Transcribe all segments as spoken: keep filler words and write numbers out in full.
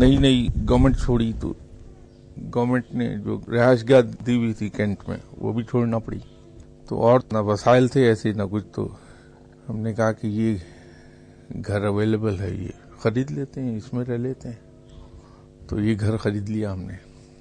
नई नई गवर्नमेंट छोड़ी तो गवर्नमेंट ने जो रिहाइश गाह दी हुई थी कैंट में वो भी छोड़ना पड़ी। तो और ना वसाइल थे ऐसे ना कुछ, तो हमने कहा कि ये घर अवेलेबल है, ये खरीद लेते हैं, इसमें रह लेते हैं। तो ये घर खरीद लिया हमने।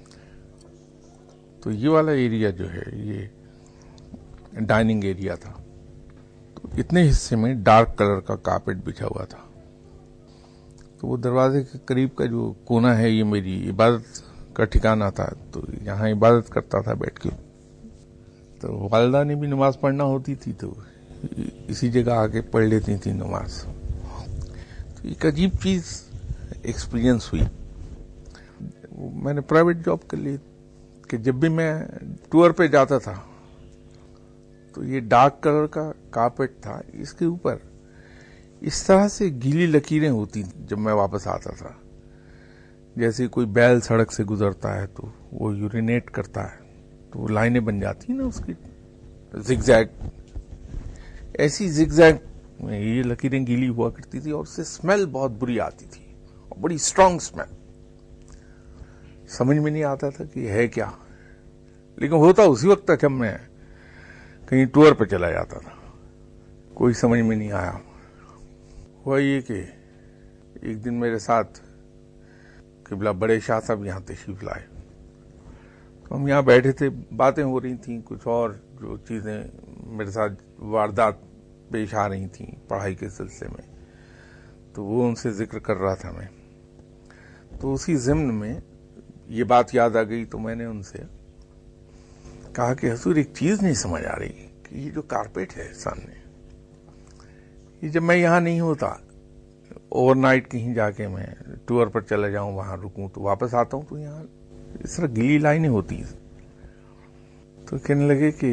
तो ये वाला एरिया जो है ये डाइनिंग एरिया था। तो इतने हिस्से में डार्क कलर का कारपेट बिछा हुआ था। तो वो दरवाजे के करीब का जो कोना है ये मेरी इबादत का ठिकाना था। तो यहाँ इबादत करता था बैठ के। तो वालिदा ने भी नमाज पढ़ना होती थी तो इसी जगह आके पढ़ लेती थी नमाज। तो एक अजीब चीज एक्सपीरियंस हुई। मैंने प्राइवेट जॉब कर ली कि जब भी मैं टूर पे जाता था तो ये डार्क कलर का कारपेट था, इसके ऊपर इस तरह से गीली लकीरें होती जब मैं वापस आता था। जैसे कोई बैल सड़क से गुजरता है तो वो यूरिनेट करता है तो वो लाइनें बन जाती ना उसकी जिगजैग, ऐसी जिगजैग में ये लकीरें गीली हुआ करती थी और उससे स्मेल बहुत बुरी आती थी और बड़ी स्ट्रांग स्मेल। समझ में नहीं आता था कि है क्या, लेकिन होता उसी वक्त था जब मैं कहीं टूर पर चला जाता था। कोई समझ में नहीं आया। हुआ ये कि एक दिन मेरे साथ किबला बड़े शाह साहब यहाँ तशरीफ लाए। तो हम यहाँ बैठे थे, बातें हो रही थी, कुछ और जो चीजें मेरे साथ वारदात पेश आ रही थी पढ़ाई के सिलसिले में, तो वो उनसे जिक्र कर रहा था मैं। तो उसी ज़िम्न में ये बात याद आ गई तो मैंने उनसे कहा कि हुजूर एक चीज नहीं समझ आ रही कि ये जो कारपेट है सामने, ये जब मैं यहाँ नहीं होता, ओवरनाइट कहीं जाके मैं टूर पर चला जाऊं, वहां रुकूं, तो वापस आता हूं तो यहाँ इस तरह गीली लाइनें होती हैं। तो कहने लगे कि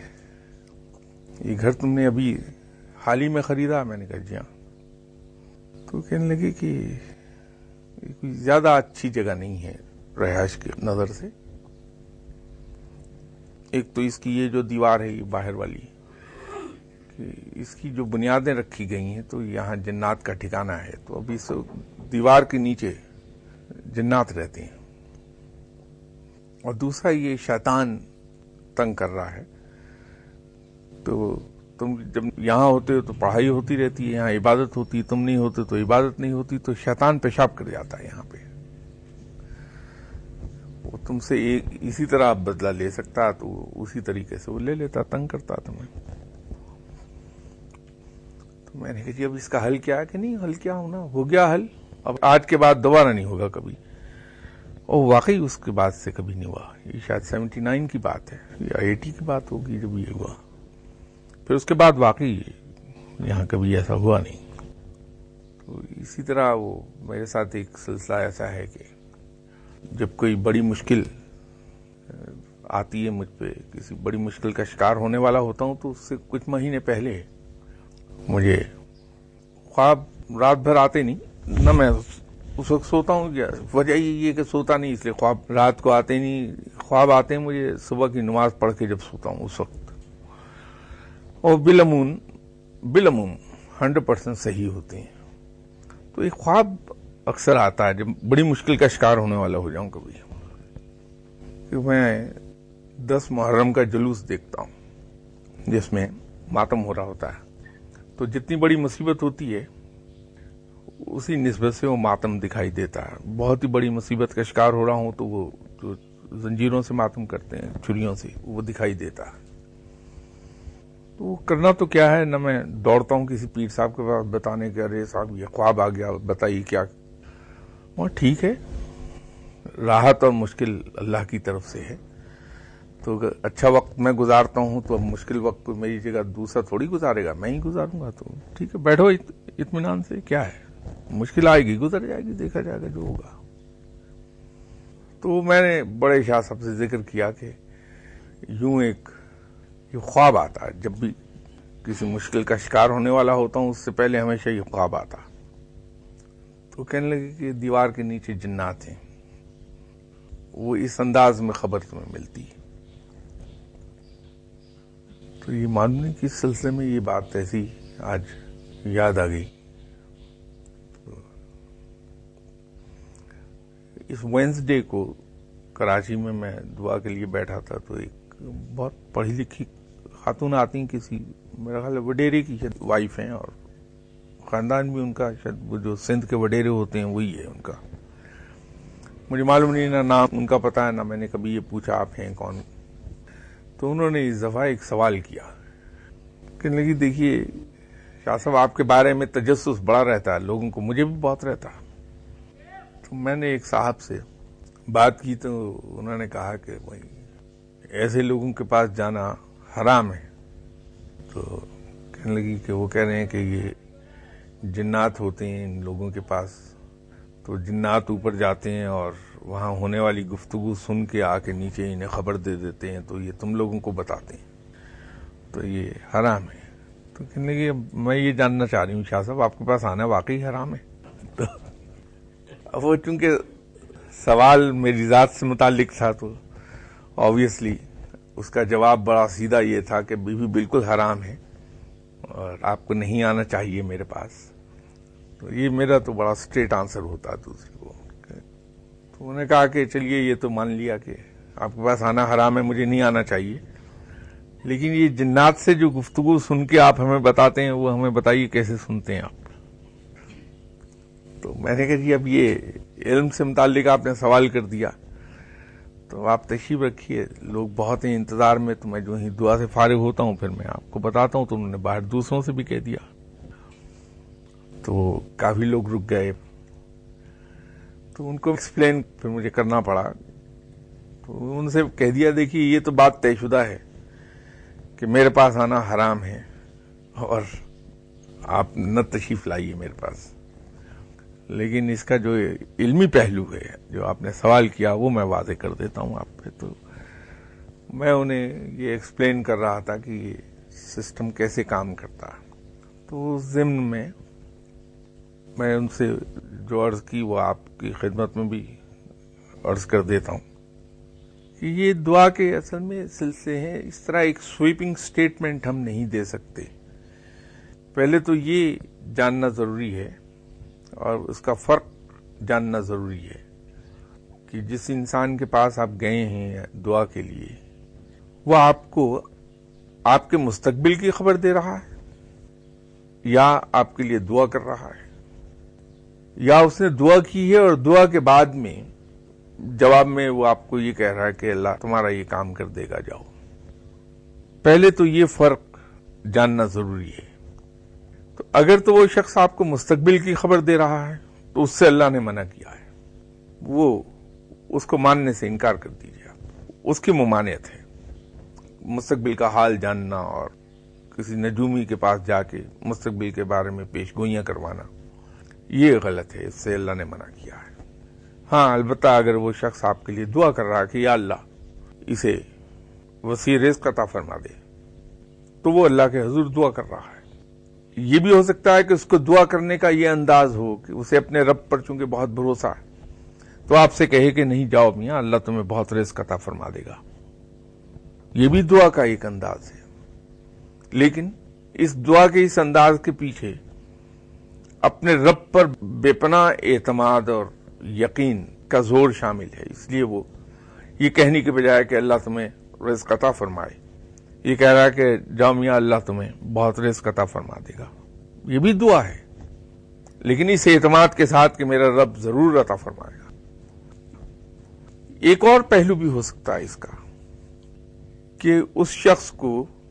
ये घर तुमने अभी हाल ही में खरीदा? मैंने कहा जी हाँ। तो कहने लगे कि कोई ज्यादा अच्छी जगह नहीं है रिहाइश की नजर से। एक तो इसकी ये जो दीवार है ये बाहर वाली, कि इसकी जो बुनियादें रखी गई हैं तो यहाँ जन्नात का ठिकाना है, तो अभी इस दीवार के नीचे जन्नात रहते हैं। और दूसरा ये शैतान तंग कर रहा है। तो तुम जब यहाँ होते हो तो पढ़ाई होती रहती है, यहाँ इबादत होती है, तुम नहीं होते तो इबादत नहीं होती, तो शैतान पेशाब कर जाता है यहाँ पे। वो तुमसे एक इसी तरह आप बदला ले सकता तो उसी तरीके से वो ले लेता, तंग करता तुम्हें। तो मैंने कहा जी अब इसका हल क्या है? कि नहीं हल क्या होना, हो गया हल, अब आज के बाद दोबारा नहीं होगा कभी। और वाकई उसके बाद से कभी नहीं हुआ। ये शायद सेवेंटी नाइन की बात है या एटी की बात होगी जब ये हुआ। फिर उसके बाद वाकई यहाँ कभी ऐसा हुआ नहीं। तो इसी तरह वो मेरे साथ एक सिलसिला ऐसा है कि जब कोई बड़ी मुश्किल आती है मुझ पे, किसी बड़ी मुश्किल का शिकार होने वाला होता हूं, तो उससे कुछ महीने पहले मुझे ख्वाब रात भर आते नहीं ना, मैं उस वक्त सोता हूँ। क्या वजह ये कि सोता नहीं इसलिए ख्वाब रात को आते नहीं, ख्वाब आते हैं मुझे सुबह की नमाज पढ़ के जब सोता हूँ उस वक्त। और बिलमून बिलमून हंड्रेड परसेंट सही होते हैं। तो एक ख्वाब अक्सर आता है जब बड़ी मुश्किल का शिकार होने वाला हो जाऊं कभी, कि मैं दस मुहर्रम का जुलूस देखता हूं जिसमें मातम हो रहा होता है। तो जितनी बड़ी मुसीबत होती है उसी निस्बत से वो मातम दिखाई देता है। बहुत ही बड़ी मुसीबत का शिकार हो रहा हूं तो वो जो जंजीरों से मातम करते हैं, छुरियों से, वो दिखाई देता है। तो वो करना तो क्या है ना, मैं दौड़ता हूं किसी पीर साहब के पास बताने के, अरे साहब ये ख्वाब आ गया, बताइए क्या। और ठीक है, राहत और मुश्किल अल्लाह की तरफ से है। तो अगर अच्छा वक्त मैं गुजारता हूं तो अब मुश्किल वक्त को मेरी जगह दूसरा थोड़ी गुजारेगा, मैं ही गुजारूंगा। तो ठीक है, बैठो इत्मीनान से, क्या है, मुश्किल आएगी गुजर जाएगी, देखा जाएगा जो होगा। तो मैंने बड़े शाह साहब से जिक्र किया कि यूं एक ये ख्वाब आता है जब भी किसी मुश्किल का शिकार होने वाला होता हूं, उससे पहले हमेशा ये ख्वाब आता। तो कहने लगे कि दीवार के नीचे जिन्नात हैं, वो इस अंदाज में खबर तुम्हें मिलती है। तो ये मानने के सिलसिले में ये बात ऐसी आज याद आ गई। اس وینسڈے کو کراچی میں میں دعا کے لیے بیٹھا تھا تو ایک بہت پڑھی لکھی خاتون آتی ہیں، کسی میرا خیال وڈیرے کی شاید وائف ہیں، اور خاندان بھی ان کا شاید وہ جو سندھ کے وڈیرے ہوتے ہیں وہی ہے ان کا. مجھے معلوم نہیں، نہ نام ان کا پتا ہے، نہ میں نے کبھی یہ پوچھا آپ ہیں کون. تو انہوں نے اس دفعہ ایک سوال کیا، کہنے لگی دیکھیے شاہ صاحب آپ کے بارے میں تجسس بڑا رہتا ہے لوگوں کو، مجھے بھی بہت رہتا. تو میں نے ایک صاحب سے بات کی تو انہوں نے کہا کہ بھائی ایسے لوگوں کے پاس جانا حرام ہے. تو کہنے لگی کہ وہ کہہ رہے ہیں کہ یہ جنات ہوتے ہیں ان لوگوں کے پاس، تو جنات اوپر جاتے ہیں اور وہاں ہونے والی گفتگو سن کے آ کے نیچے انہیں خبر دے دیتے ہیں، تو یہ تم لوگوں کو بتاتے ہیں، تو یہ حرام ہے. تو کہنے لگی میں یہ جاننا چاہ رہی ہوں شاہ صاحب آپ کے پاس آنا واقعی حرام ہے؟ تو اب وہ چونکہ سوال میری ذات سے متعلق تھا تو آبویسلی اس کا جواب بڑا سیدھا یہ تھا کہ بیوی بالکل حرام ہے اور آپ کو نہیں آنا چاہیے میرے پاس. تو یہ میرا تو بڑا اسٹریٹ آنسر ہوتا ہے دوسرے کو. تو انہوں نے کہا کہ چلیے یہ تو مان لیا کہ آپ کے پاس آنا حرام ہے، مجھے نہیں آنا چاہیے، لیکن یہ جنات سے جو گفتگو سن کے آپ ہمیں بتاتے ہیں وہ ہمیں بتائیے کیسے سنتے ہیں آپ. تو میں نے کہا جی اب یہ علم سے متعلق آپ نے سوال کر دیا تو آپ تشریف رکھیے، لوگ بہت ہیں انتظار میں، تو میں جو ہی دعا سے فارغ ہوتا ہوں پھر میں آپ کو بتاتا ہوں. تو انہوں نے باہر دوسروں سے بھی کہہ دیا، تو کافی لوگ رک گئے. تو ان کو ایکسپلین پھر مجھے کرنا پڑا. تو ان سے کہہ دیا دیکھیے یہ تو بات طے شدہ ہے کہ میرے پاس آنا حرام ہے اور آپ نہ تشریف لائیے میرے پاس، لیکن اس کا جو علمی پہلو ہے جو آپ نے سوال کیا وہ میں واضح کر دیتا ہوں آپ پہ. تو میں انہیں یہ ایکسپلین کر رہا تھا کہ یہ سسٹم کیسے کام کرتا ہے. تو اس ضمن میں میں ان سے جو عرض کی وہ آپ کی خدمت میں بھی عرض کر دیتا ہوں کہ یہ دعا کے اصل میں سلسلے ہیں. اس طرح ایک سویپنگ سٹیٹمنٹ ہم نہیں دے سکتے. پہلے تو یہ جاننا ضروری ہے اور اس کا فرق جاننا ضروری ہے کہ جس انسان کے پاس آپ گئے ہیں دعا کے لیے وہ آپ کو آپ کے مستقبل کی خبر دے رہا ہے یا آپ کے لیے دعا کر رہا ہے، یا اس نے دعا کی ہے اور دعا کے بعد میں جواب میں وہ آپ کو یہ کہہ رہا ہے کہ اللہ تمہارا یہ کام کر دے گا جاؤ. پہلے تو یہ فرق جاننا ضروری ہے. تو اگر تو وہ شخص آپ کو مستقبل کی خبر دے رہا ہے تو اس سے اللہ نے منع کیا ہے، وہ اس کو ماننے سے انکار کر دیجیے. اس کی ممانعت ہے. مستقبل کا حال جاننا اور کسی نجومی کے پاس جا کے مستقبل کے بارے میں پیش گوئیاں کروانا یہ غلط ہے، اس سے اللہ نے منع کیا ہے. ہاں البتہ اگر وہ شخص آپ کے لیے دعا کر رہا ہے کہ یا اللہ اسے وسیع رزق عطا فرما دے، تو وہ اللہ کے حضور دعا کر رہا ہے. یہ بھی ہو سکتا ہے کہ اس کو دعا کرنے کا یہ انداز ہو کہ اسے اپنے رب پر چونکہ بہت بھروسہ ہے تو آپ سے کہے کہ نہیں جاؤ میاں اللہ تمہیں بہت رزق عطا فرما دے گا. یہ بھی دعا کا ایک انداز ہے، لیکن اس دعا کے اس انداز کے پیچھے اپنے رب پر بے پناہ اعتماد اور یقین کا زور شامل ہے. اس لیے وہ یہ کہنے کے بجائے کہ اللہ تمہیں رزق عطا فرمائے، یہ کہہ رہا ہے کہ جاؤ میاں اللہ تمہیں بہت رزق عطا فرما دے گا. یہ بھی دعا ہے لیکن اس اعتماد کے ساتھ کہ میرا رب ضرور عطا فرمائے گا. ایک اور پہلو بھی ہو سکتا ہے اس کا کہ اس شخص کو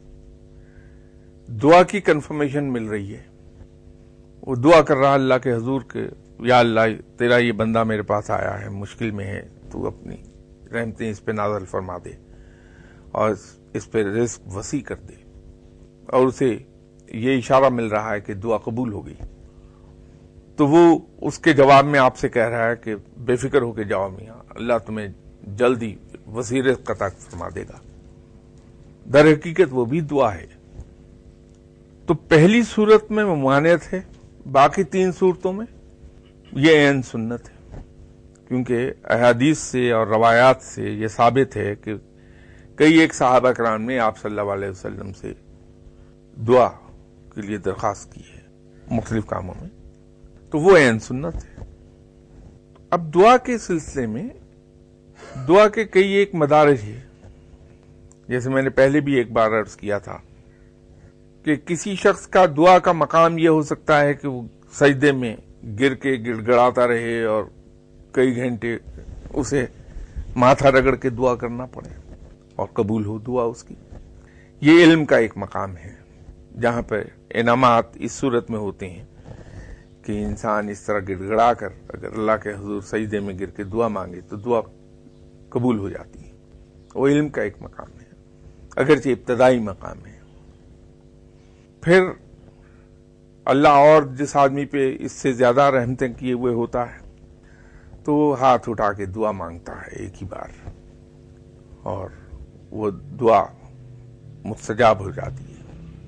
دعا کی کنفرمیشن مل رہی ہے، وہ دعا کر رہا اللہ کے حضور کے یا اللہ تیرا یہ بندہ میرے پاس آیا ہے مشکل میں ہے، تو اپنی رحمتیں اس پہ نازل فرما دے اور اس پہ رزق وسیع کر دے، اور اسے یہ اشارہ مل رہا ہے کہ دعا قبول ہو گئی. تو وہ اس کے جواب میں آپ سے کہہ رہا ہے کہ بے فکر ہو کے جاؤ میاں اللہ تمہیں جلدی وسیع رزق عطا فرما دے گا. در حقیقت وہ بھی دعا ہے. تو پہلی صورت میں ممانعت ہے، باقی تین صورتوں میں یہ عین سنت ہے، کیونکہ احادیث سے اور روایات سے یہ ثابت ہے کہ کئی ایک صحابہ کرام نے آپ صلی اللہ علیہ وسلم سے دعا کے لیے درخواست کی ہے مختلف کاموں میں، تو وہ عین سنت ہے. اب دعا کے سلسلے میں دعا کے کئی ایک مدارج ہیں، جیسے میں نے پہلے بھی ایک بار عرض کیا تھا کہ کسی شخص کا دعا کا مقام یہ ہو سکتا ہے کہ وہ سجدے میں گر کے گڑ گڑاتا رہے اور کئی گھنٹے اسے ماتھا رگڑ کے دعا کرنا پڑے اور قبول ہو دعا اس کی. یہ علم کا ایک مقام ہے جہاں پہ انعامات اس صورت میں ہوتے ہیں کہ انسان اس طرح گڑ گڑا کر اگر اللہ کے حضور سجدے میں گر کے دعا مانگے تو دعا قبول ہو جاتی ہے. وہ علم کا ایک مقام ہے، اگرچہ ابتدائی مقام ہے. پھر اللہ اور جس آدمی پہ اس سے زیادہ رحمتیں کیے ہوئے ہوتا ہے تو وہ ہاتھ اٹھا کے دعا مانگتا ہے ایک ہی بار، اور وہ دعا مستجاب ہو جاتی ہے.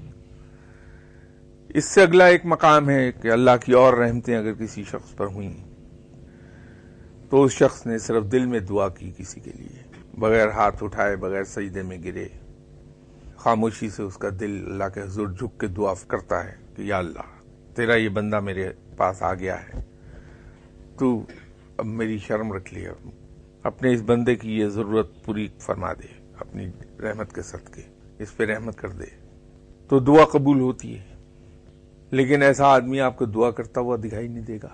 اس سے اگلا ایک مقام ہے کہ اللہ کی اور رحمتیں اگر کسی شخص پر ہوئیں تو اس شخص نے صرف دل میں دعا کی کسی کے لیے، بغیر ہاتھ اٹھائے، بغیر سجدے میں گرے، خاموشی سے اس کا دل اللہ کے حضور جھک کے دعا کرتا ہے کہ یا اللہ تیرا یہ بندہ میرے پاس آ گیا ہے، تو اب میری شرم رکھ لیا، اپنے اس بندے کی یہ ضرورت پوری فرما دے اپنی رحمت کے صدقے، اس پہ رحمت کر دے، تو دعا قبول ہوتی ہے. لیکن ایسا آدمی آپ کو دعا کرتا ہوا دکھائی نہیں دے گا.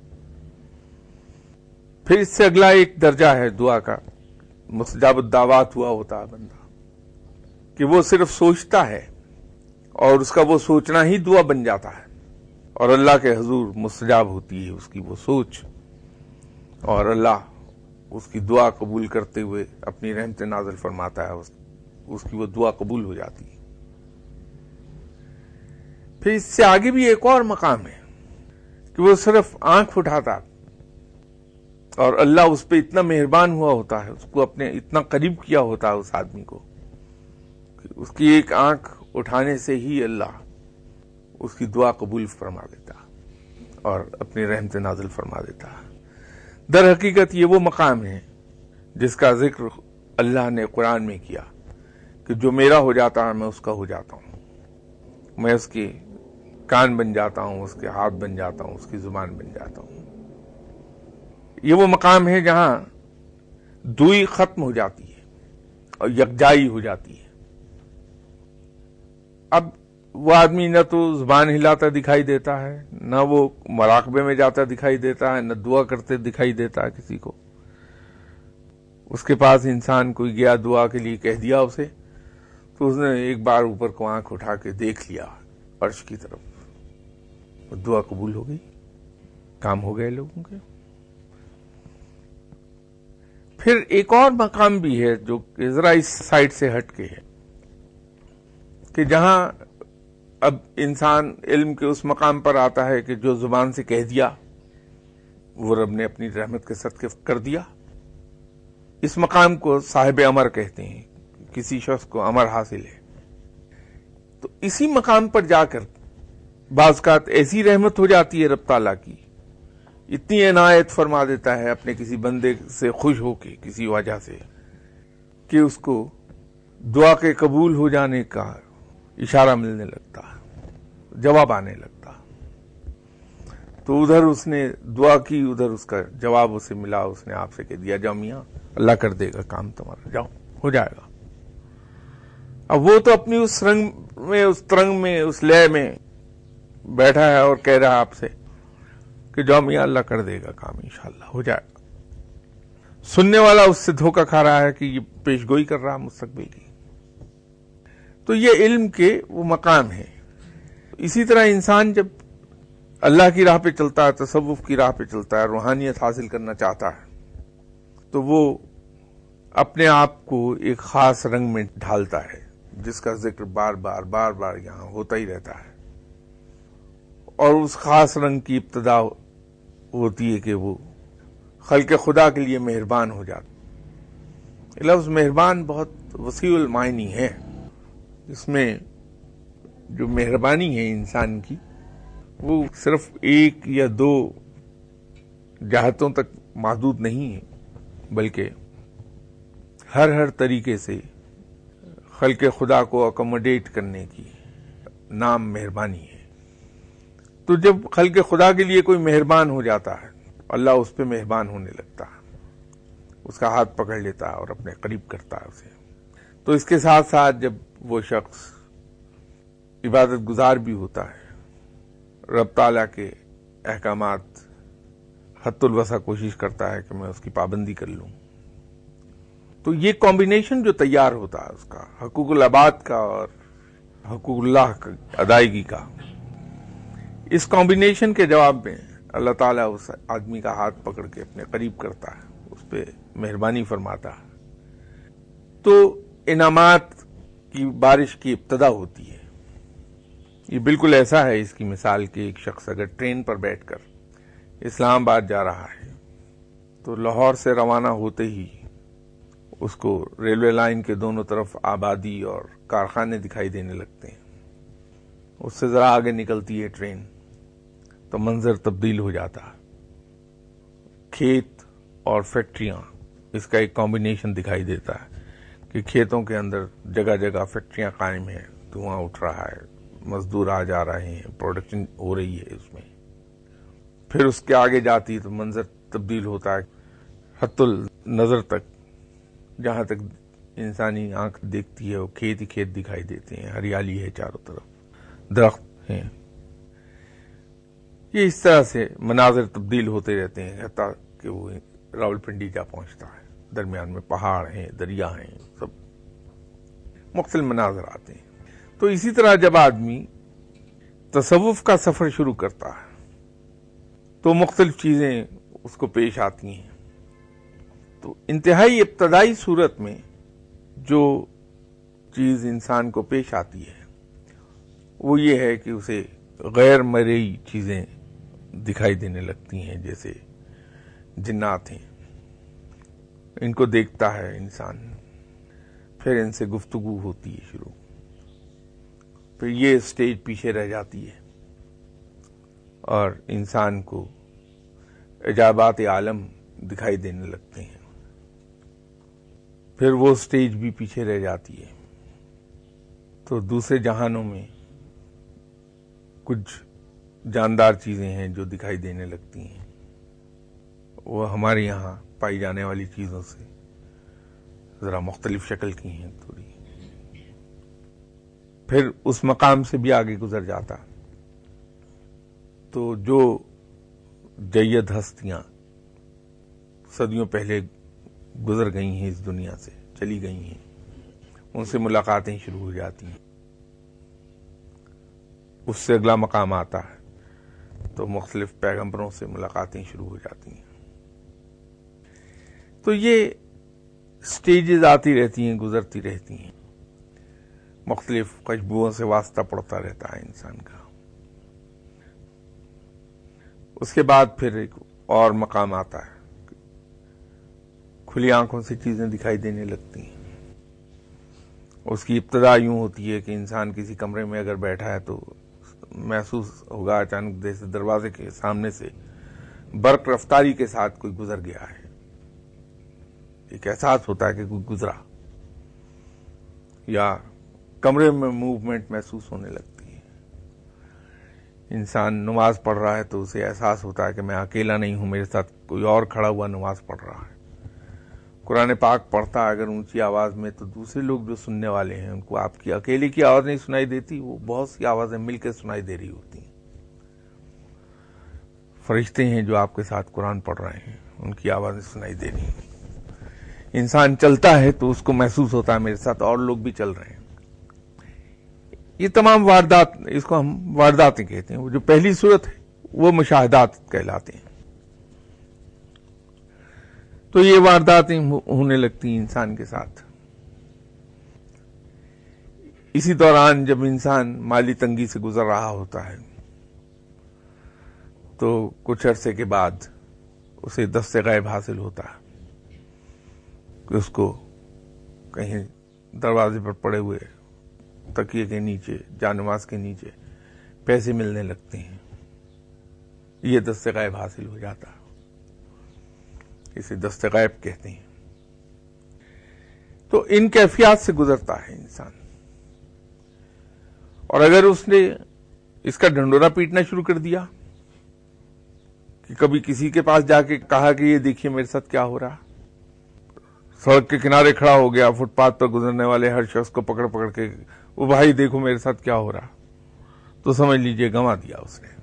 پھر اس سے اگلا ایک درجہ ہے دعا کا، مستجاب الدعوات ہوا ہوتا ہے بندہ، کہ وہ صرف سوچتا ہے اور اس کا وہ سوچنا ہی دعا بن جاتا ہے، اور اللہ کے حضور مستجاب ہوتی ہے اس کی وہ سوچ، اور اللہ اس کی دعا قبول کرتے ہوئے اپنی رحمت نازل فرماتا ہے، اس کی وہ دعا قبول ہو جاتی ہے. پھر اس سے آگے بھی ایک اور مقام ہے کہ وہ صرف آنکھ اٹھاتا اور اللہ اس پہ اتنا مہربان ہوا ہوتا ہے، اس کو اپنے اتنا قریب کیا ہوتا ہے اس آدمی کو کہ اس کی ایک آنکھ اٹھانے سے ہی اللہ اس کی دعا قبول فرما دیتا اور اپنی رحمت نازل فرما دیتا. در حقیقت یہ وہ مقام ہے جس کا ذکر اللہ نے قرآن میں کیا کہ جو میرا ہو جاتا ہے میں اس کا ہو جاتا ہوں، میں اس کے کان بن جاتا ہوں، اس کے ہاتھ بن جاتا ہوں، اس کی زبان بن جاتا ہوں. یہ وہ مقام ہے جہاں دوئی ختم ہو جاتی ہے اور یکجائی ہو جاتی ہے. اب وہ آدمی نہ تو زبان ہلاتا دکھائی دیتا ہے، نہ وہ مراقبے میں جاتا دکھائی دیتا ہے، نہ دعا کرتے دکھائی دیتا ہے کسی کو. اس کے پاس انسان کوئی گیا دعا کے لیے کہہ دیا اسے تو اس نے ایک بار اوپر کو آنکھ اٹھا کے دیکھ لیا عرش کی طرف، دعا قبول ہو گئی، کام ہو گئے لوگوں کے. پھر ایک اور مقام بھی ہے جو ذرا اس سائڈ سے ہٹ کے ہے کہ جہاں اب انسان علم کے اس مقام پر آتا ہے کہ جو زبان سے کہہ دیا وہ رب نے اپنی رحمت کے صدقے کر دیا. اس مقام کو صاحب امر کہتے ہیں، کسی شخص کو امر حاصل ہے. تو اسی مقام پر جا کر بعض اوقات ایسی رحمت ہو جاتی ہے رب تعالیٰ کی، اتنی عنایت فرما دیتا ہے اپنے کسی بندے سے خوش ہو کے کسی وجہ سے کہ اس کو دعا کے قبول ہو جانے کا اشارہ ملنے لگتا، جواب آنے لگتا. تو ادھر اس نے دعا کی، ادھر اس کا جواب اسے ملا، اس نے آپ سے کہہ دیا جاؤ میاں اللہ کر دے گا کام تمہارا، جاؤ ہو جائے گا. اب وہ تو اپنی اس رنگ میں، اس ترنگ میں، اس لے میں بیٹھا ہے اور کہہ رہا ہے آپ سے کہ جاؤ میاں اللہ کر دے گا کام، انشاءاللہ ہو جائے گا. سننے والا اس سے دھوکہ کھا رہا ہے کہ یہ پیش گوئی کر رہا مستقبل کی. تو یہ علم کے وہ مقام ہے. اسی طرح انسان جب اللہ کی راہ پہ چلتا ہے، تصوف کی راہ پہ چلتا ہے، روحانیت حاصل کرنا چاہتا ہے تو وہ اپنے آپ کو ایک خاص رنگ میں ڈھالتا ہے جس کا ذکر بار بار بار بار یہاں ہوتا ہی رہتا ہے. اور اس خاص رنگ کی ابتدا ہوتی ہے کہ وہ خلق خدا کے لیے مہربان ہو جاتا. لفظ مہربان بہت وسیع المعانی ہے. اس میں جو مہربانی ہے انسان کی وہ صرف ایک یا دو جہتوں تک محدود نہیں ہے، بلکہ ہر ہر طریقے سے خلق خدا کو اکوموڈیٹ کرنے کی نام مہربانی ہے. تو جب خلق خدا کے لیے کوئی مہربان ہو جاتا ہے اللہ اس پہ مہربان ہونے لگتا ہے، اس کا ہاتھ پکڑ لیتا ہے اور اپنے قریب کرتا ہے اسے۔ تو اس کے ساتھ ساتھ جب وہ شخص عبادت گزار بھی ہوتا ہے، رب تعالیٰ کے احکامات حد الوسع کوشش کرتا ہے کہ میں اس کی پابندی کر لوں، تو یہ کمبینیشن جو تیار ہوتا ہے اس کا، حقوق العباد کا اور حقوق اللہ کی ادائیگی کا، اس کمبینیشن کے جواب میں اللہ تعالیٰ اس آدمی کا ہاتھ پکڑ کے اپنے قریب کرتا ہے، اس پہ مہربانی فرماتا ہے، تو انعامات کی بارش کی ابتدا ہوتی ہے۔ یہ بالکل ایسا ہے اس کی مثال کہ ایک شخص اگر ٹرین پر بیٹھ کر اسلام آباد جا رہا ہے تو لاہور سے روانہ ہوتے ہی اس کو ریلوے لائن کے دونوں طرف آبادی اور کارخانے دکھائی دینے لگتے ہیں، اس سے ذرا آگے نکلتی ہے ٹرین تو منظر تبدیل ہو جاتا ہے، کھیت اور فیکٹریاں، اس کا ایک کمبینیشن دکھائی دیتا ہے کہ کھیتوں کے اندر جگہ جگہ فیکٹریاں قائم ہیں، دھواں اٹھ رہا ہے، مزدور آ جا رہے ہیں، پروڈکشن ہو رہی ہے اس میں۔ پھر اس کے آگے جاتی ہے تو منظر تبدیل ہوتا ہے حد النظر تک، جہاں تک انسانی آنکھ دیکھتی ہے وہ کھیت ہی کھیت دکھائی دیتے ہیں، ہریالی ہے چاروں طرف، درخت ہیں۔ یہ اس طرح سے مناظر تبدیل ہوتے رہتے ہیں حتیٰ کہ وہ راولپنڈی جا پہنچتا ہے، درمیان میں پہاڑ ہیں، دریا ہیں، سب مختلف مناظر آتے ہیں۔ تو اسی طرح جب آدمی تصوف کا سفر شروع کرتا ہے تو مختلف چیزیں اس کو پیش آتی ہیں۔ تو انتہائی ابتدائی صورت میں جو چیز انسان کو پیش آتی ہے وہ یہ ہے کہ اسے غیر مرئی چیزیں دکھائی دینے لگتی ہیں، جیسے جنات ہیں، ان کو دیکھتا ہے انسان، پھر ان سے گفتگو ہوتی ہے شروع، پھر یہ سٹیج پیچھے رہ جاتی ہے اور انسان کو عجائبات عالم دکھائی دینے لگتے ہیں، پھر وہ سٹیج بھی پیچھے رہ جاتی ہے۔ تو دوسرے جہانوں میں کچھ جاندار چیزیں ہیں جو دکھائی دینے لگتی ہیں، وہ ہمارے یہاں پائی جانے والی چیزوں سے ذرا مختلف شکل کی ہیں تھوڑی۔ پھر اس مقام سے بھی آگے گزر جاتا تو جو جید ہستیاں صدیوں پہلے گزر گئی ہیں، اس دنیا سے چلی گئی ہیں، ان سے ملاقاتیں شروع ہو جاتی ہیں۔ اس سے اگلا مقام آتا ہے تو مختلف پیغمبروں سے ملاقاتیں شروع ہو جاتی ہیں۔ تو یہ سٹیجز آتی رہتی ہیں، گزرتی رہتی ہیں، مختلف خوشبوؤں سے واسطہ پڑتا رہتا ہے انسان کا۔ اس کے بعد پھر ایک اور مقام آتا ہے، کھلی آنکھوں سے چیزیں دکھائی دینے لگتی ہیں۔ اس کی ابتدا یوں ہوتی ہے کہ انسان کسی کمرے میں اگر بیٹھا ہے تو محسوس ہوگا اچانک جیسے دروازے کے سامنے سے برق رفتاری کے ساتھ کوئی گزر گیا ہے، ایک احساس ہوتا ہے کہ کوئی گزرا، یا کمرے میں موومنٹ محسوس ہونے لگتی ہے۔ انسان نماز پڑھ رہا ہے تو اسے احساس ہوتا ہے کہ میں اکیلا نہیں ہوں، میرے ساتھ کوئی اور کھڑا ہوا نماز پڑھ رہا ہے۔ قرآن پاک پڑھتا ہے اگر اونچی آواز میں تو دوسرے لوگ جو سننے والے ہیں ان کو آپ کی اکیلے کی آواز نہیں سنائی دیتی، وہ بہت سی آوازیں مل کے سنائی دے رہی ہوتی ہیں۔ فرشتے ہیں جو آپ کے ساتھ قرآن پڑھ رہے ہیں، ان کی آوازیں سنائی دے رہی ہیں۔ انسان چلتا ہے تو اس کو محسوس ہوتا ہے میرے ساتھ اور لوگ بھی چل رہے ہیں۔ یہ تمام واردات، اس کو ہم وارداتیں کہتے ہیں۔ وہ جو پہلی صورت ہے وہ مشاہدات کہلاتے ہیں۔ تو یہ وارداتیں ہونے لگتی ہیں انسان کے ساتھ۔ اسی دوران جب انسان مالی تنگی سے گزر رہا ہوتا ہے تو کچھ عرصے کے بعد اسے دست غیب حاصل ہوتا ہے کہ اس کو کہیں دروازے پر پڑے ہوئے تکیے کے نیچے، جانماز کے نیچے پیسے ملنے لگتے ہیں۔ یہ دست غیب حاصل ہو جاتا ہے، اسے دست غیب کہتے ہیں۔ تو ان کیفیات سے گزرتا ہے انسان، اور اگر اس نے اس کا ڈھنڈورا پیٹنا شروع کر دیا کہ کبھی کسی کے پاس جا کے کہا کہ یہ دیکھیے میرے ساتھ کیا ہو رہا. سڑک کے کنارے کھڑا ہو گیا, فٹ پاتھ پر گزرنے والے ہر شخص کو پکڑ پکڑ کے, وہ بھائی دیکھو میرے ساتھ کیا ہو رہا, تو سمجھ لیجئے گنوا دیا اس نے.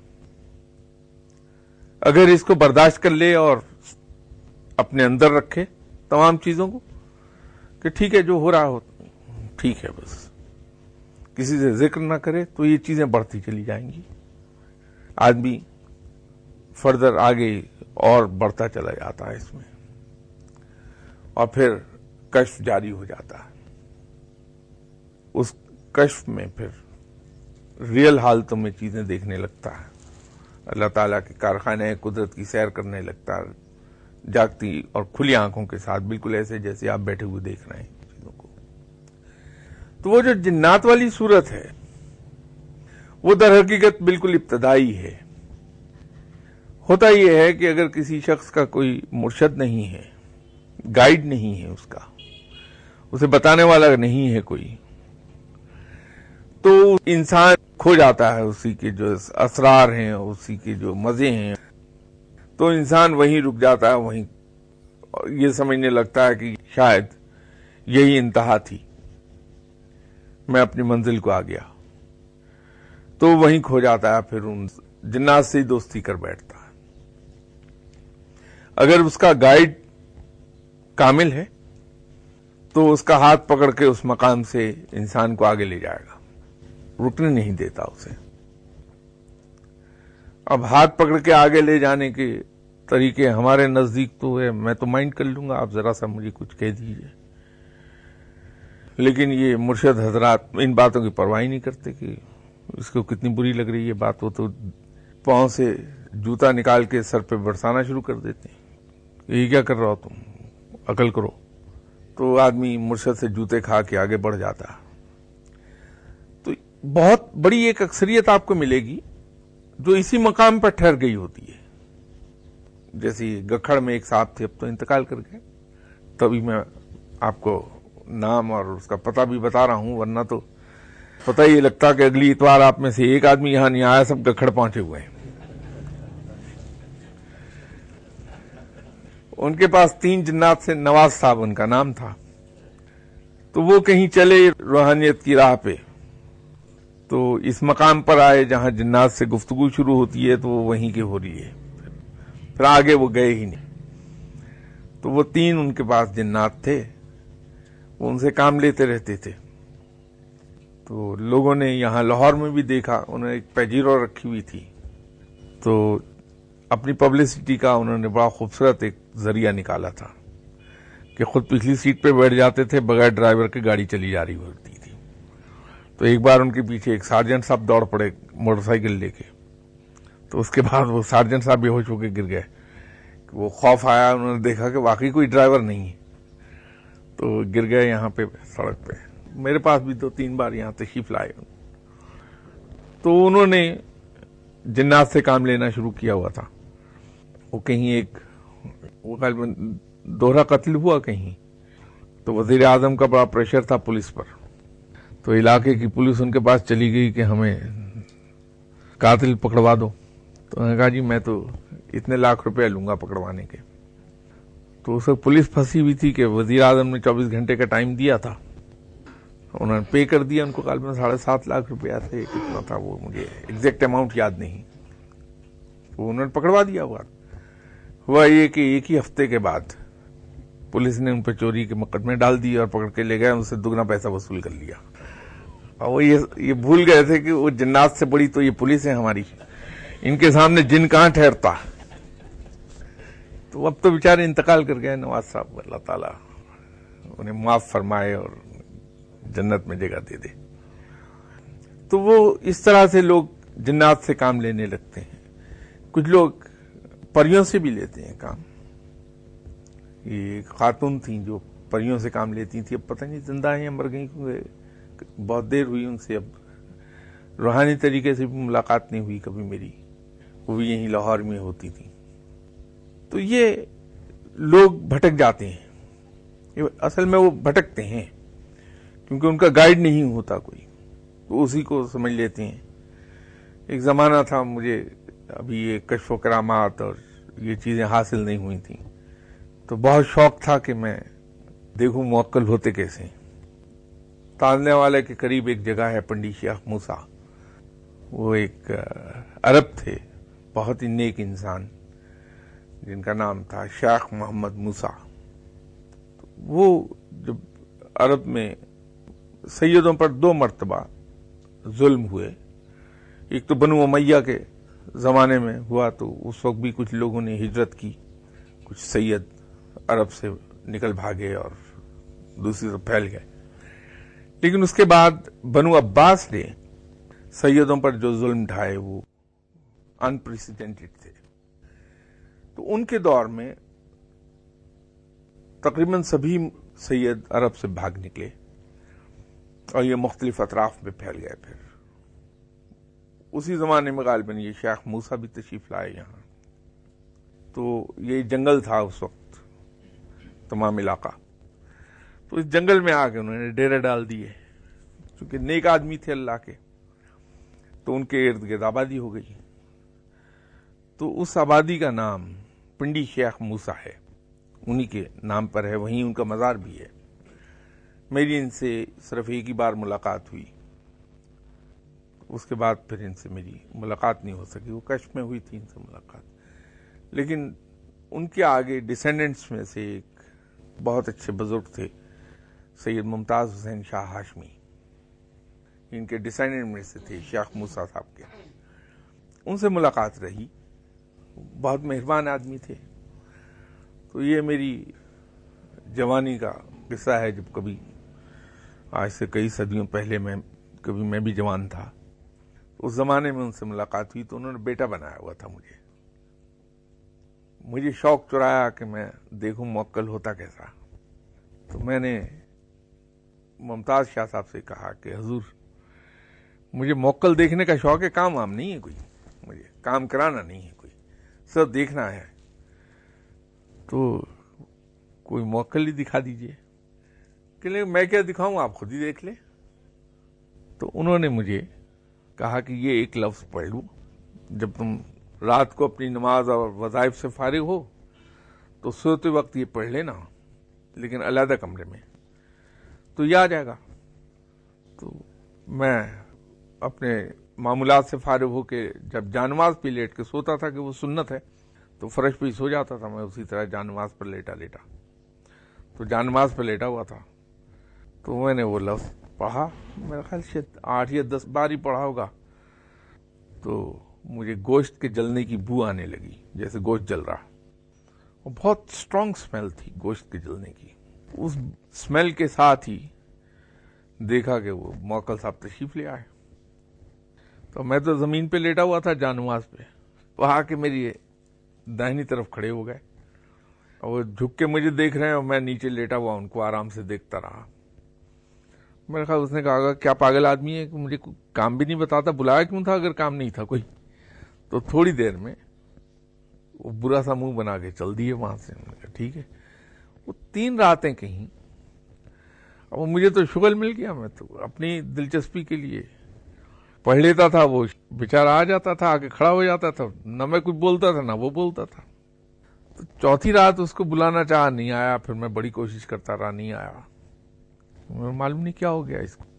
اگر اس کو برداشت کر لے اور اپنے اندر رکھے تمام چیزوں کو کہ ٹھیک ہے جو ہو رہا ہو ٹھیک ہے, بس کسی سے ذکر نہ کرے, تو یہ چیزیں بڑھتی چلی جائیں گی. آدمی فردر آگے اور بڑھتا چلا جاتا ہے اس میں, اور پھر کشف جاری ہو جاتا ہے. اس کشف میں پھر ریئل حالتوں میں چیزیں دیکھنے لگتا ہے, اللہ تعالیٰ کے کارخانے قدرت کی سیر کرنے لگتا ہے, جاگتی اور کھلی آنکھوں کے ساتھ, بالکل ایسے جیسے آپ بیٹھے ہوئے دیکھ رہے ہیں چیزوں کو. تو وہ جو جنات والی صورت ہے وہ در حقیقت بالکل ابتدائی ہے. ہوتا یہ ہے کہ اگر کسی شخص کا کوئی مرشد نہیں ہے, گائیڈ نہیں ہے, اس کا اسے بتانے والا نہیں ہے کوئی, تو انسان کھو جاتا ہے اسی کے جو اسرار ہیں, اسی کے جو مزے ہیں, تو انسان وہیں رک جاتا ہے, وہیں یہ سمجھنے لگتا ہے کہ شاید یہی انتہا تھی, میں اپنی منزل کو آ گیا. تو وہیں کھو جاتا ہے, پھر ان جنات سے ہی دوستی کر بیٹھتا ہے. اگر اس کا گائیڈ کامل ہے تو اس کا ہاتھ پکڑ کے اس مقام سے انسان کو آگے لے جائے گا, رکنے نہیں دیتا اسے. اب ہاتھ پکڑ کے آگے لے جانے کے طریقے ہمارے نزدیک تو ہے, میں تو مائنڈ کر لوں گا, آپ ذرا سا مجھے کچھ کہہ دیجئے. لیکن یہ مرشد حضرات ان باتوں کی پرواہ نہیں کرتے کہ اس کو کتنی بری لگ رہی ہے بات. وہ تو پاؤں سے جوتا نکال کے سر پہ برسانا شروع کر دیتے ہیں, یہ کیا کر رہا ہو تم, عقل کرو. تو آدمی مرشد سے جوتے کھا کے آگے بڑھ جاتا. تو بہت بڑی ایک اکثریت آپ کو ملے گی جو اسی مقام پر ٹھہر گئی ہوتی ہے. جیسے گکھڑ میں ایک صاحب تھے, اب تو انتقال کر گئے, تبھی میں آپ کو نام اور اس کا پتہ بھی بتا رہا ہوں, ورنہ تو پتہ یہ لگتا کہ اگلی اتوار آپ میں سے ایک آدمی یہاں نہیں آیا, سب گکھڑ پہنچے ہوئے ہیں. ان کے پاس تین جنات سے نواز صاحب ان کا نام تھا. تو وہ کہیں چلے روحانیت کی راہ پہ, تو اس مقام پر آئے جہاں جنات سے گفتگو شروع ہوتی ہے, تو وہ وہیں کے ہو رہی ہے, پھر آگے وہ گئے ہی نہیں. تو وہ تین ان کے پاس جنات تھے, وہ ان سے کام لیتے رہتے تھے. تو لوگوں نے یہاں لاہور میں بھی دیکھا, انہوں نے ایک پیجیرو رکھی ہوئی تھی, تو اپنی پبلسٹی کا انہوں نے بڑا خوبصورت ایک ذریعہ نکالا تھا کہ خود پچھلی سیٹ پہ بیٹھ جاتے تھے, بغیر ڈرائیور کے گاڑی چلی جا رہی ہوتی تھی. تو ایک بار ان کے پیچھے ایک سارجنٹ صاحب دوڑ پڑے موٹر سائیکل لے کے, تو اس کے بعد وہ سارجنٹ صاحب بے ہوش ہو کے گر گئے. وہ خوف آیا, انہوں نے دیکھا کہ واقعی کوئی ڈرائیور نہیں ہے, تو گر گئے یہاں پہ سڑک پہ. میرے پاس بھی دو تین بار یہاں تشریف لائے. تو انہوں نے جنات سے کام لینا شروع کیا ہوا تھا. وہ کہیں ایک وہ غالباً دوہرا قتل ہوا کہیں, تو وزیر اعظم کا بڑا پریشر تھا پولیس پر, تو علاقے کی پولیس ان کے پاس چلی گئی کہ ہمیں قاتل پکڑوا دو. تو انہوں نے کہا جی میں تو اتنے لاکھ روپے لوں گا پکڑوانے کے. تو اس وقت پولیس پھنسی ہوئی تھی کہ وزیر اعظم نے چوبیس گھنٹے کا ٹائم دیا تھا, انہوں نے پے کر دیا. ان کو غالباً ساڑھے سات لاکھ روپیہ تھے, کتنا تھا وہ مجھے ایگزیکٹ اماؤنٹ یاد نہیں. تو انہوں نے پکڑوا دیا. ہوا ہوا یہ کہ ایک ہی ہفتے کے بعد پولیس نے ان پہ چوری کے مقدمے ڈال دیے اور پکڑ کے لے گئے, ان سے دگنا پیسہ وصول کر لیا. اور وہ یہ بھول گئے تھے کہ وہ جنات سے بڑی تو یہ پولیس ہے ہماری, ان کے سامنے جن کہاں ٹھہرتا. تو اب تو بیچارے انتقال کر گئے نواز صاحب, اللہ تعالیٰ انہیں معاف فرمائے اور جنت میں جگہ دے دے. تو وہ اس طرح سے لوگ جنات سے کام لینے لگتے ہیں. کچھ لوگ پریوں سے بھی لیتے ہیں کام. یہ خاتون تھیں جو پریوں سے کام لیتی تھی, اب پتہ نہیں زندہ ہیں یا مر گئی, کیونکہ بہت دیر ہوئی ان سے. اب روحانی طریقے سے بھی ملاقات نہیں ہوئی کبھی میری, وہ بھی یہیں لاہور میں ہوتی تھی. تو یہ لوگ بھٹک جاتے ہیں, اصل میں وہ بھٹکتے ہیں کیونکہ ان کا گائیڈ نہیں ہوتا کوئی, تو اسی کو سمجھ لیتے ہیں. ایک زمانہ تھا, مجھے ابھی یہ کشف و کرامات اور یہ چیزیں حاصل نہیں ہوئی تھیں، تو بہت شوق تھا کہ میں دیکھوں موکل ہوتے کیسے. تاننے والے کے قریب ایک جگہ ہے پنڈی شیخ موسیٰ، وہ ایک عرب تھے، بہت ہی نیک انسان، جن کا نام تھا شیخ محمد موسیٰ. وہ جب عرب میں سیدوں پر دو مرتبہ ظلم ہوئے، ایک تو بنو امیہ کے زمانے میں ہوا، تو اس وقت بھی کچھ لوگوں نے ہجرت کی، کچھ سید عرب سے نکل بھاگے اور دوسری طرف پھیل گئے. لیکن اس کے بعد بنو عباس نے سیدوں پر جو ظلم ڈھائے وہ انپریسیڈنٹڈ تھے. تو ان کے دور میں تقریباً سبھی سید عرب سے بھاگ نکلے اور یہ مختلف اطراف میں پھیل گئے. پھر اسی زمانے میں غالباً یہ شیخ موسیٰ بھی تشریف لائے یہاں. تو یہ جنگل تھا اس وقت تمام علاقہ، تو اس جنگل میں آ کے انہوں نے ڈیرے ڈال دیے. چونکہ نیک آدمی تھے اللہ کے، تو ان کے ارد گرد آبادی ہو گئی. تو اس آبادی کا نام پنڈی شیخ موسیٰ ہے، انہی کے نام پر ہے، وہیں ان کا مزار بھی ہے. میری ان سے صرف ایک ہی بار ملاقات ہوئی، اس کے بعد پھر ان سے میری ملاقات نہیں ہو سکی. وہ کشف میں ہوئی تھی ان سے ملاقات. لیکن ان کے آگے ڈسینڈنٹس میں سے ایک بہت اچھے بزرگ تھے، سید ممتاز حسین شاہ ہاشمی، ان کے ڈسینڈنٹ میں سے تھے شیخ موسیٰ صاحب کے. ان سے ملاقات رہی، بہت مہربان آدمی تھے. تو یہ میری جوانی کا قصہ ہے، جب کبھی آج سے کئی صدیوں پہلے میں کبھی میں بھی جوان تھا، اس زمانے میں ان سے ملاقات ہوئی. تو انہوں نے بیٹا بنایا ہوا تھا مجھے. مجھے شوق چرایا کہ میں دیکھوں موکل ہوتا کیسا. تو میں نے ممتاز شاہ صاحب سے کہا کہ حضور مجھے موکل دیکھنے کا شوق ہے، کام وام نہیں ہے کوئی، مجھے کام کرانا نہیں ہے کوئی، صرف دیکھنا ہے. تو کوئی موکل ہی دکھا دیجئے. کہ میں کیا دکھاؤں، آپ خود ہی دیکھ لیں. تو انہوں نے مجھے کہا کہ یہ ایک لفظ پڑھ لوں، جب تم رات کو اپنی نماز اور وظائف سے فارغ ہو تو سوتے وقت یہ پڑھ لینا، لیکن علیحدہ کمرے میں، تو یہ آ جائے گا. تو میں اپنے معمولات سے فارغ ہو کے جب جانماز پہ لیٹ کے سوتا تھا، کہ وہ سنت ہے، تو فرش پہ ہی سو جاتا تھا میں اسی طرح جانماز پر لیٹا لیٹا. تو جانماز پہ لیٹا ہوا تھا، تو میں نے وہ لفظ پڑھا. میرا خیال سے آٹھ یا دس بار ہی پڑھا ہوگا. تو مجھے گوشت کے جلنے کی بو آنے لگی، جیسے گوشت جل رہا، اور بہت اسٹرانگ اسمیل تھی گوشت کے جلنے کی. اس اسمیل کے ساتھ ہی دیکھا کہ وہ موکل صاحب تشریف لے آئے. تو میں تو زمین پہ لیٹا ہوا تھا جانماز پہ، وہاں کے میری داہنی طرف کھڑے ہو گئے، اور وہ جھک کے مجھے دیکھ رہے ہیں، اور میں نیچے لیٹا ہوا ان کو آرام سے دیکھتا رہا. میرے خیال اس نے کہا کیا پاگل آدمی ہے کہ مجھے کوئی کام بھی نہیں بتاتا، بلایا کیوں تھا اگر کام نہیں تھا کوئی. تو تھوڑی دیر میں وہ برا سا منہ بنا کے چل دیے وہاں سے. میں نے کہا ٹھیک ہے. وہ تین راتیں کہیں، اب مجھے تو شغل مل گیا، میں تو اپنی دلچسپی کے لیے پڑھ لیتا تھا. وہ بیچارہ آ جاتا تھا، آ کے کھڑا ہو جاتا تھا، نہ میں کچھ بولتا تھا نہ وہ بولتا تھا. تو چوتھی رات اس کو بلانا چاہا، نہیں آیا. پھر میں بڑی کوشش کرتا رہا، نہیں آیا. معلوم نہیں کیا ہو گیا اس کو.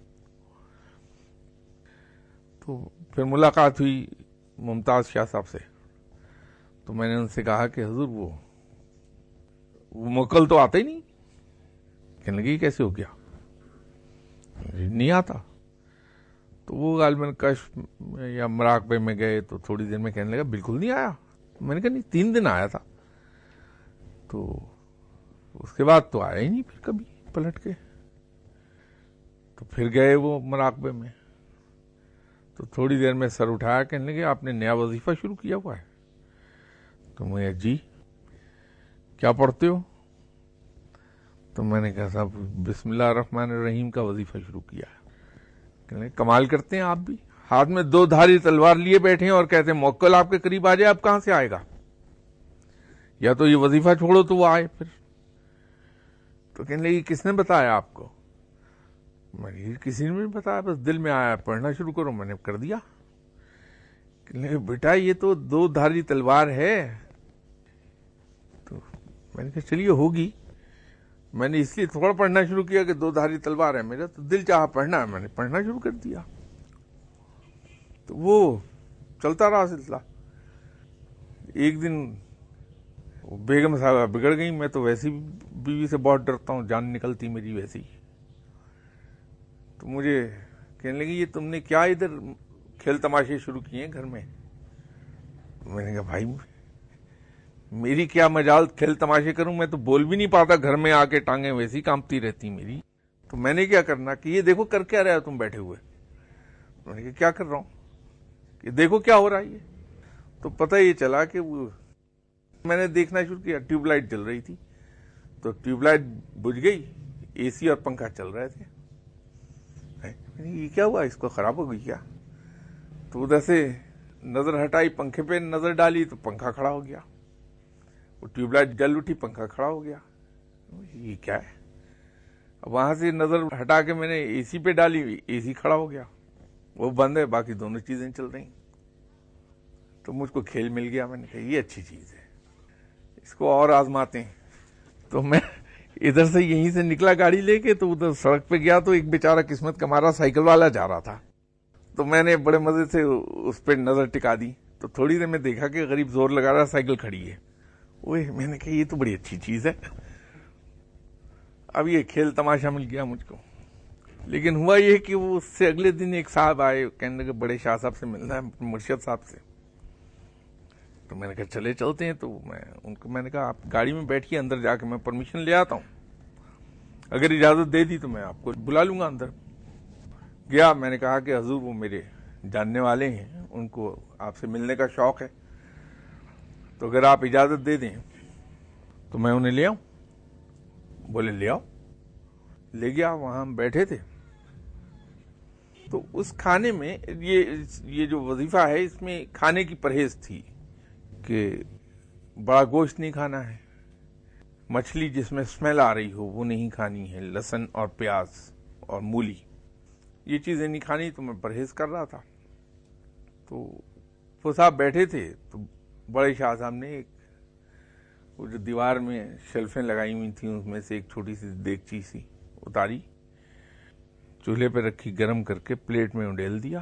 تو پھر ملاقات ہوئی ممتاز شاہ صاحب سے. تو میں نے ان سے کہا کہ حضور وہ وہ موکل تو آتا ہی نہیں. کہنے لگے کیسے ہو گیا، نہیں آتا. تو وہ غالباً کشف یا مراقبے میں گئے، تو تھوڑی دیر میں کہنے لگا بالکل نہیں آیا. میں نے کہا نہیں، تین دن آیا تھا. تو اس کے بعد تو آیا ہی نہیں پھر کبھی پلٹ کے. تو پھر گئے وہ مراقبے میں. تو تھوڑی دیر میں سر اٹھایا، کہنے لگے آپ نے نیا وظیفہ شروع کیا ہوا ہے. تو میں جی کیا پڑھتے ہو؟ تو میں نے کہا صاحب بسم اللہ الرحمن الرحیم کا وظیفہ شروع کیا ہے. کہنے لگے کمال کرتے ہیں آپ بھی، ہاتھ میں دو دھاری تلوار لیے بیٹھے ہیں اور کہتے ہیں موکل آپ کے قریب آ جائے. آپ کہاں سے آئے گا؟ یا تو یہ وظیفہ چھوڑو تو وہ آئے پھر. تو کہنے لگے کس نے بتایا آپ کو؟ میں نے کسی نے نہیں بتایا، بس دل میں آیا پڑھنا شروع کرو، میں نے کر دیا. کہنے لگے بیٹا یہ تو دو دھاری تلوار ہے، میں نے کہا چلیے ہوگی. میں نے اس لیے تھوڑا پڑھنا شروع کیا کہ دو دھاری تلوار ہے میرا, تو دل چاہا پڑھنا ہے, میں نے پڑھنا شروع کر دیا. تو وہ چلتا رہا سلسلہ. ایک دن بیگم صاحبہ بگڑ گئی. میں تو ویسی بیوی سے بہت ڈرتا ہوں, جان نکلتی میری ویسی. تو مجھے کہنے لگی یہ تم نے کیا ادھر کھیل تماشے شروع کیے ہیں گھر میں. میں نے کہا بھائی میری کیا مجال کھیل تماشے کروں, میں تو بول بھی نہیں پاتا, گھر میں آ کے ٹانگیں ویسی کانپتی رہتی میری. تو میں نے کیا کرنا کہ یہ دیکھو کر کیا رہے ہو تم بیٹھے ہوئے. میں نے کہا کیا کر رہا ہوں, کہ دیکھو کیا ہو رہا ہے یہ. تو پتہ یہ چلا کہ وہ میں نے دیکھنا شروع کیا, ٹیوب لائٹ جل رہی تھی. تو ٹیوب لائٹ بجھ گئی, اے سی اور پنکھا چل رہے تھے. یہ کیا ہوا, اس کو خراب ہو گئی کیا. تو ادھر سے نظر ہٹائی, پنکھے پہ نظر ڈالی تو پنکھا کھڑا ہو گیا. وہ ٹیوب لائٹ جل اٹھی, پنکھا کھڑا ہو گیا. یہ کیا ہے. وہاں سے نظر ہٹا کے میں نے اے سی پہ ڈالی, اے سی کھڑا ہو گیا. وہ بند ہے, باقی دونوں چیزیں چل رہی. تو مجھ کو کھیل مل گیا. میں نے کہا یہ اچھی چیز ہے, اس کو اور آزماتے ہیں. تو میں ادھر سے یہیں سے نکلا گاڑی لے کے, تو ادھر سڑک پہ گیا تو ایک بیچارہ قسمت کا مارا سائیکل والا جا رہا تھا. تو میں نے بڑے مزے سے اس پہ نظر ٹکا دی. تو تھوڑی دیر میں دیکھا کہ غریب زور لگا رہا, سائیکل کھڑی ہے. وہ میں نے کہا یہ تو بڑی اچھی چیز ہے. اب یہ کھیل تماشا مل گیا مجھ کو. لیکن ہوا یہ کہ وہ اس سے اگلے دن ایک صاحب آئے, کہنے لگے بڑے شاہ صاحب سے ملنا ہے, مرشد صاحب سے. تو میں نے کہا چلے چلتے ہیں. تو میں ان کو میں نے کہا آپ گاڑی میں بیٹھیے, اندر جا کے میں پرمیشن لے آتا ہوں, اگر اجازت دے دی تو میں آپ کو بلا لوں گا اندر. گیا, میں نے کہا کہ حضور وہ میرے جاننے والے ہیں, ان کو آپ سے ملنے کا شوق ہے, تو اگر آپ اجازت دے دیں تو میں انہیں لے آؤں. بولے لے آؤ. لے گیا, وہاں ہم بیٹھے تھے. تو اس کھانے میں یہ یہ جو وظیفہ ہے اس میں کھانے کی پرہیز تھی کہ بڑا گوشت نہیں کھانا ہے, مچھلی جس میں اسمیل آ رہی ہو وہ نہیں کھانی ہے, لہسن اور پیاز اور مولی یہ چیزیں نہیں کھانی. تو میں پرہیز کر رہا تھا. تو وہ صاحب بیٹھے تھے, تو بڑے شاہ صاحب نے ایک وہ جو دیوار میں شیلفیں لگائی ہوئی تھیں اس میں سے ایک چھوٹی سی دیگچی سی اتاری, چولہے پہ رکھی, گرم کر کے پلیٹ میں اڈیل دیا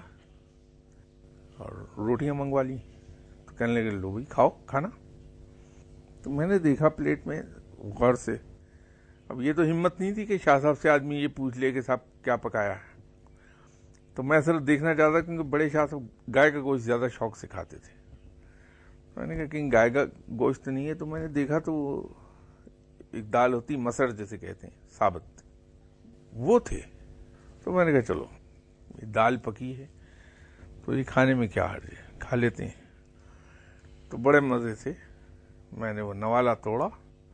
اور روٹیاں منگوا لی. تو کہنے لگے لو بھائی کھاؤ کھانا. تو میں نے دیکھا پلیٹ میں غور سے. اب یہ تو ہمت نہیں تھی کہ شاہ صاحب سے آدمی یہ پوچھ لے کہ صاحب کیا پکایا ہے. تو میں صرف دیکھنا چاہتا کیونکہ بڑے شاہ صاحب گائے کا گوشت زیادہ شوق سے کھاتے تھے. میں نے کہا کہ گائے کا گوشت نہیں ہے. تو میں نے دیکھا تو وہ ایک دال ہوتی مسر جیسے کہتے ہیں, ثابت, وہ تھے. تو میں نے کہا چلو یہ دال پکی ہے تو یہ کھانے میں کیا حرج ہے, کھا لیتے ہیں. تو بڑے مزے سے میں نے وہ نوالا توڑا,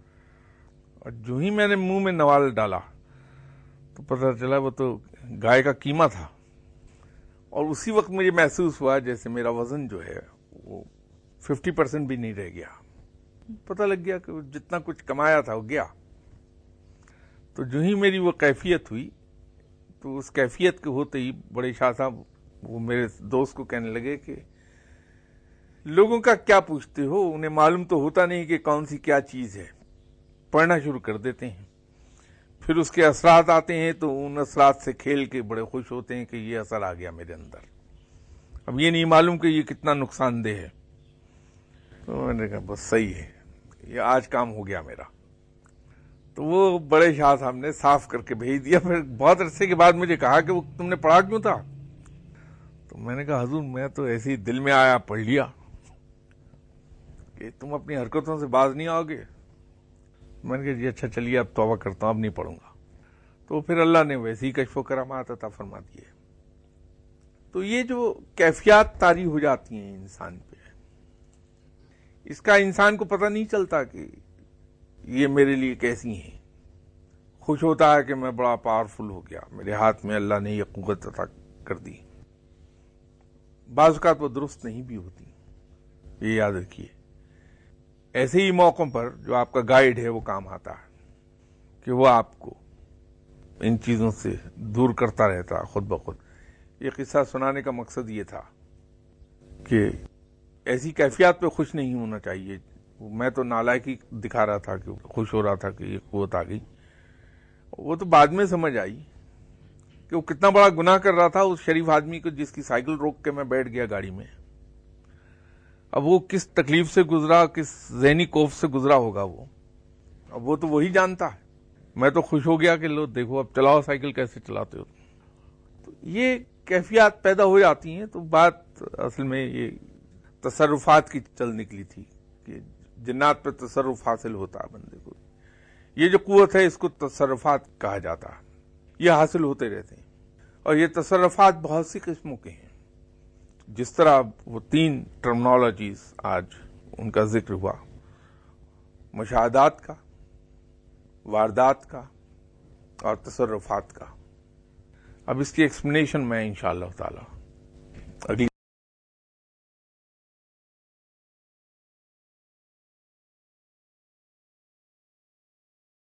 اور جو ہی میں نے منہ میں نوال ڈالا تو پتہ چلا وہ تو گائے کا قیمہ تھا. اور اسی وقت مجھے محسوس ہوا جیسے میرا وزن جو ہے وہ ففٹی پرسینٹ بھی نہیں رہ گیا. پتہ لگ گیا کہ جتنا کچھ کمایا تھا وہ گیا. تو جو ہی میری وہ کیفیت ہوئی, تو اس کیفیت کے ہوتے ہی بڑے شاہ صاحب وہ میرے دوست کو کہنے لگے کہ لوگوں کا کیا پوچھتے ہو, انہیں معلوم تو ہوتا نہیں کہ کون سی کیا چیز ہے, پڑھنا شروع کر دیتے ہیں, پھر اس کے اثرات آتے ہیں تو ان اثرات سے کھیل کے بڑے خوش ہوتے ہیں کہ یہ اثر آ گیا میرے اندر. اب یہ نہیں معلوم کہ یہ کتنا نقصان دہ ہے. تو میں نے کہا بس صحیح ہے, یہ آج کام ہو گیا میرا. تو وہ بڑے شاہ صاحب نے صاف کر کے بھیج دیا. پھر بہت عرصے کے بعد مجھے کہا کہ وہ تم نے پڑھا کیوں تھا. تو میں نے کہا حضور میں تو ایسے ہی دل میں آیا پڑھ لیا, کہ تم اپنی حرکتوں سے باز نہیں آؤ گے. میں نے کہا جی اچھا چلیے اب توبہ کرتا ہوں, اب نہیں پڑھوں گا. تو پھر اللہ نے ویسے ہی کشف و کرامات عطا فرما دیے. تو یہ جو کیفیات طاری ہو جاتی ہیں انسان پہ, اس کا انسان کو پتہ نہیں چلتا کہ یہ میرے لیے کیسی ہیں. خوش ہوتا ہے کہ میں بڑا پاورفل ہو گیا, میرے ہاتھ میں اللہ نے یہ قوت عطا کر دی. بعض اوقات وہ درست نہیں بھی ہوتی, یہ یاد رکھیے. ایسے ہی موقعوں پر جو آپ کا گائیڈ ہے وہ کام آتا ہے, کہ وہ آپ کو ان چیزوں سے دور کرتا رہتا خود بخود. یہ قصہ سنانے کا مقصد یہ تھا کہ ایسی کیفیات پہ خوش نہیں ہونا چاہیے میں تو نالائکی دکھا رہا تھا کہ خوش ہو رہا تھا کہ یہ قوت آ گئی. وہ تو بعد میں سمجھ آئی کہ وہ کتنا بڑا گناہ کر رہا تھا اس شریف آدمی کو جس کی سائیکل روک کے میں بیٹھ گیا گاڑی میں. اب وہ کس تکلیف سے گزرا, کس ذہنی کوف سے گزرا ہوگا وہ, اب وہ تو وہی جانتا ہے. میں تو خوش ہو گیا کہ لو دیکھو اب چلاؤ سائیکل کیسے چلاتے ہو. تو یہ کیفیات پیدا ہو جاتی ہیں. تو بات اصل میں یہ تصرفات کی چل نکلی تھی کہ جنات پہ تصرف حاصل ہوتا ہے بندے کو. یہ جو قوت ہے اس کو تصرفات کہا جاتا ہے. یہ حاصل ہوتے رہتے ہیں اور یہ تصرفات بہت سی قسموں کے ہیں. جس طرح وہ تین ٹرمنالوجیز آج ان کا ذکر ہوا, مشاہدات کا, واردات کا اور تصرفات کا. اب اس کی ایکسپلینیشن میں انشاءاللہ تعالی